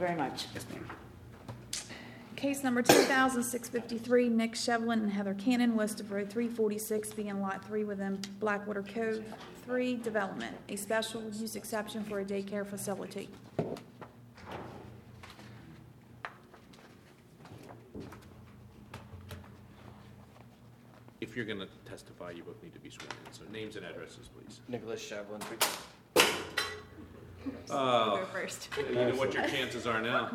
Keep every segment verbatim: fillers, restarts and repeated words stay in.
very much. Yes, ma'am. Case number two thousand six fifty-three, Nick Shevlin and Heather Cannon, west of Road three forty-six, being Lot three within Blackwater Cove three Development, a special use exception for a daycare facility. If you're going to testify, you both need to be sworn in. So names and addresses, please. Nicholas Shevlin. Uh, Go first. you know what your chances are now.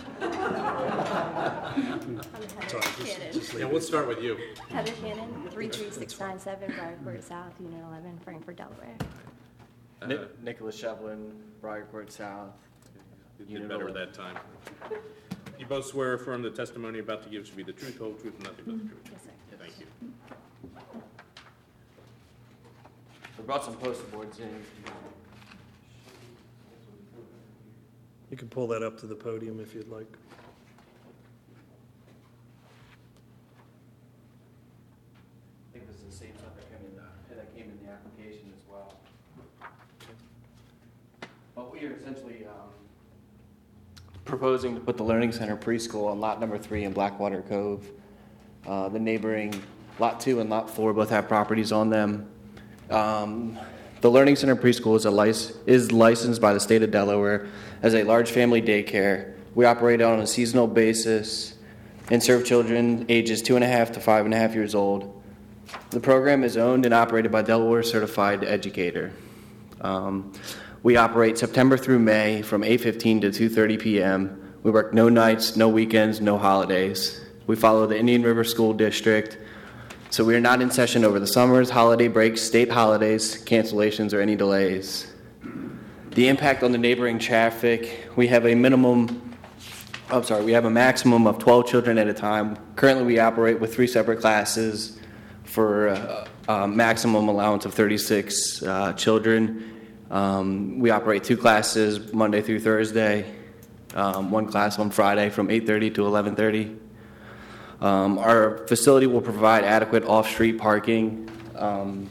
Heather Cannon. Yeah, we'll start with you. Heather Cannon, three three six nine seven Briarcourt South, Unit eleven, Frankfort, Delaware. Uh, Ni- Nicholas Shevlin, Briarcourt South. you Unit did better eleven. that time. You both swear or affirm the testimony you're about to give should be the truth, whole truth, and nothing but the truth. Yes, sir. Thank you. We brought some poster boards in. You can pull that up to the podium if you'd like. I think this is the same stuff that came in the, that came in the application as well. But we are essentially um, proposing to put the Learning Center preschool on lot number three in Blackwater Cove. Uh, the neighboring lot two and lot four both have properties on them. Um, the Learning Center preschool is a lic- is licensed by the state of Delaware as a large family daycare. We operate on a seasonal basis and serve children ages two and a half to five and a half years old. The program is owned and operated by Delaware Certified Educator. Um, we operate September through May from eight fifteen to two thirty p.m. We work no nights, no weekends, no holidays. We follow the Indian River School District, so we are not in session over the summers, holiday breaks, state holidays, cancellations, or any delays. The impact on the neighboring traffic, we have a minimum, I'm sorry, we have a maximum of twelve children at a time. Currently, we operate with three separate classes for a, a maximum allowance of thirty-six uh, children. Um, we operate two classes Monday through Thursday, um, one class on Friday from eight thirty to eleven thirty. Um, our facility will provide adequate off-street parking. Um,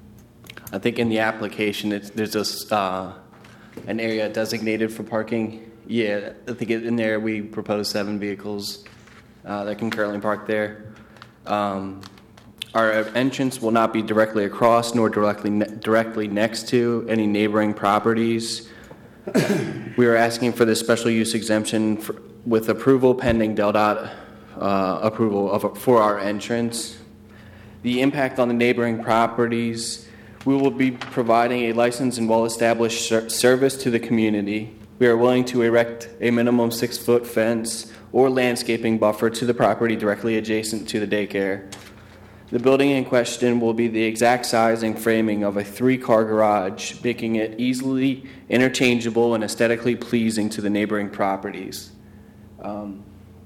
I think in the application, it's, there's a, uh, an area designated for parking. Yeah, I think in there we propose seven vehicles uh, that can currently park there. Um, our entrance will not be directly across nor directly ne- directly next to any neighboring properties. We are asking for this special use exemption for, with approval pending DelDOT uh, approval of, for our entrance. The impact on the neighboring properties, we will be providing a licensed and well-established ser- service to the community. We are willing to erect a minimum six-foot fence or landscaping buffer to the property directly adjacent to the daycare. The building in question will be the exact size and framing of a three-car garage, making it easily interchangeable and aesthetically pleasing to the neighboring properties. Um,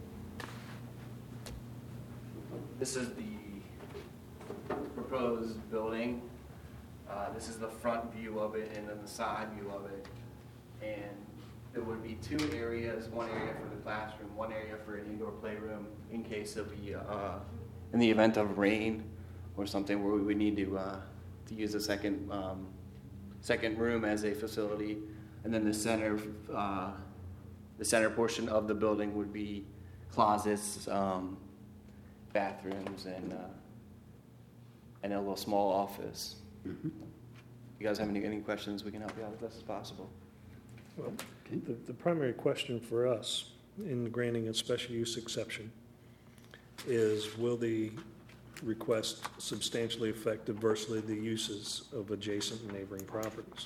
this is the proposed building. Uh, this is the front view of it and then the side view of it. And there would be two areas, one area for the classroom, one area for an indoor playroom in case of the, uh, in the event of rain or something where we would need to uh, to use a second um, second room as a facility. And then the center uh, the center portion of the building would be closets, um, bathrooms, and uh, and a little small office. Mm-hmm. If you guys have any, any questions, we can help you out as best as possible. Well, the, the primary question for us in granting a special use exception is, will the request substantially affect adversely the uses of adjacent and neighboring properties?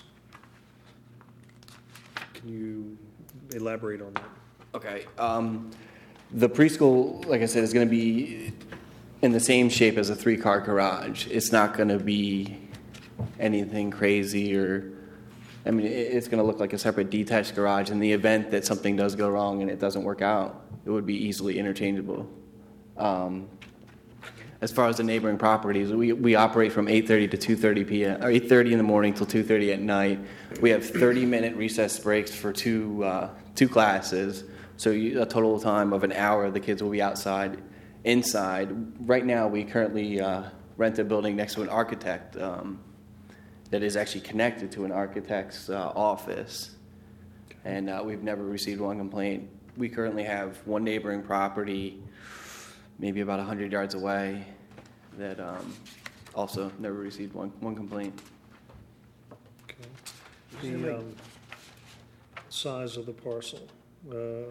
Can you elaborate on that? Okay. Um, the preschool, like I said, is going to be in the same shape as a three-car garage. It's not going to be anything crazy or, I mean, it's going to look like a separate detached garage. In the event that something does go wrong and it doesn't work out, it would be easily interchangeable. Um, as far as the neighboring properties, we, we operate from eight thirty to two thirty p.m. or eight thirty in the morning till two thirty at night. We have thirty-minute recess breaks for two uh, two classes, so you, a total time of an hour. The kids will be outside, inside. Right now, we currently uh, rent a building next to an architect um, that is actually connected to an architect's uh, office. and uh, we've never received one complaint. We currently have one neighboring property, maybe about one hundred yards away, that um, also never received one, one complaint. Okay. The um, size of the parcel. uh,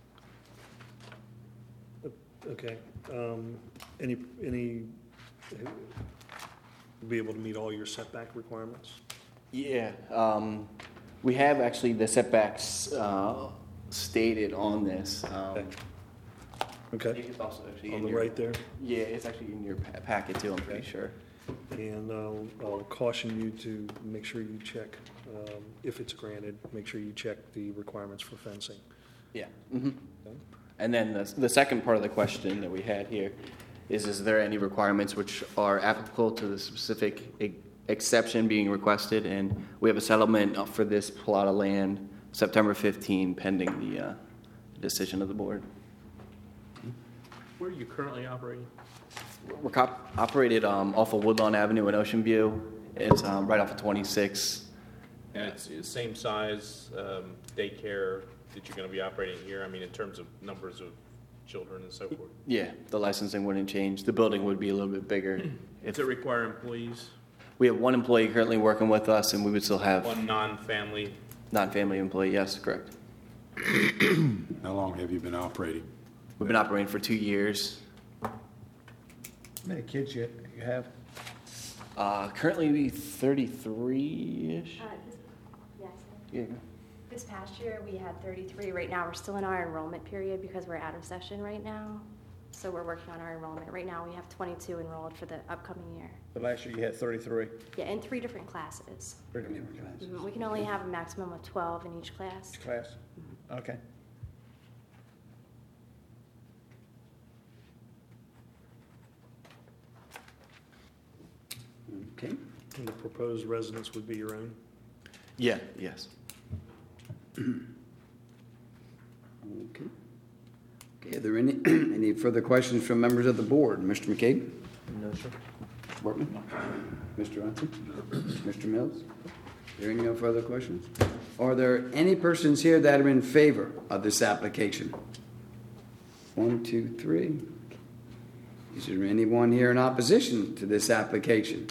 Okay. Um, Any, any, uh, be able to meet all your setback requirements? Yeah, um, we have actually the setbacks uh, stated on this. Um, Okay. I Okay, think it's also actually on in the your, right there. Yeah, it's actually in your pa- packet too, I'm pretty Okay. sure. And I'll, I'll caution you to make sure you check, um, if it's granted, make sure you check the requirements for fencing. Yeah. hmm Okay. And then the, the second part of the question that we had here is, is there any requirements which are applicable to the specific e- exception being requested? And we have a settlement uh, for this plot of land September fifteenth pending the uh, decision of the board. Where are you currently operating? We're cop- operated um, off of Woodlawn Avenue in Ocean View. It's um, right off of twenty-six. And it's the same size um, daycare that you're going to be operating here? I mean, in terms of numbers of children and so forth? Yeah, the licensing wouldn't change. The building would be a little bit bigger. Does it require employees? We have one employee currently working with us, and we would still have One non-family? non-family employee. Yes, correct. How long have you been operating? We've been operating for two years. How many kids you, you have? Uh, currently thirty-three-ish. Uh, this- Yes. Yeah. This past year, we had thirty-three. Right now, we're still in our enrollment period because we're out of session right now. So we're working on our enrollment. Right now, we have twenty-two enrolled for the upcoming year. The last year you had thirty-three. Yeah, in three different classes. Three different classes. Mhm. We can only have a maximum of twelve in each class. Each class? Okay. Okay. And the proposed residence would be your own? Yeah. Yes. Okay. Okay, are there any, any further questions from members of the board? Mister McCabe? No, sir. Mister Workman? Mister Johnson? Mister Mills? Hearing no further questions? Are there any persons here that are in favor of this application? One, two, three. Is there anyone here in opposition to this application?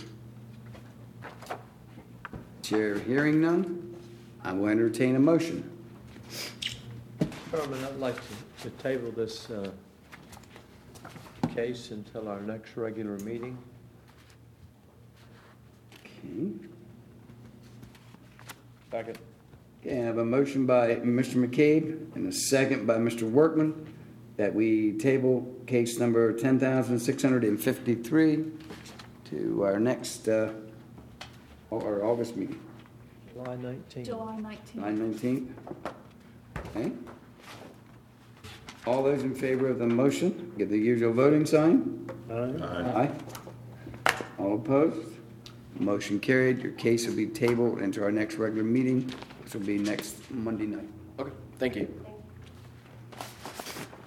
Chair hearing none, I will entertain a motion. Chairman, I'd like to, to table this uh, case until our next regular meeting. Okay. Second. Okay, I have a motion by Mister McCabe and a second by Mister Workman that we table case number ten thousand six hundred fifty-three to our next, uh, our August meeting, July nineteenth. July nineteenth. nine nineteenth. Okay. All those in favor of the motion, give the usual voting sign. Aye. Aye. All opposed? Motion carried. Your case will be tabled into our next regular meeting, which will be next Monday night. Okay. Thank you.